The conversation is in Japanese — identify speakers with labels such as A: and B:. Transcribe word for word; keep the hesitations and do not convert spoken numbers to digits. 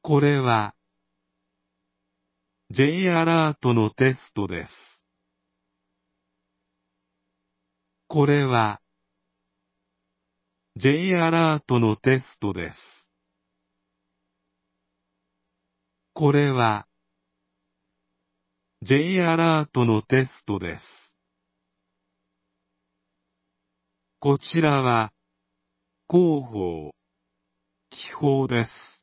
A: これは J アラートのテストです。これは J アラートのテストです。これは J アラートのテストです。こちらは広報、記法です。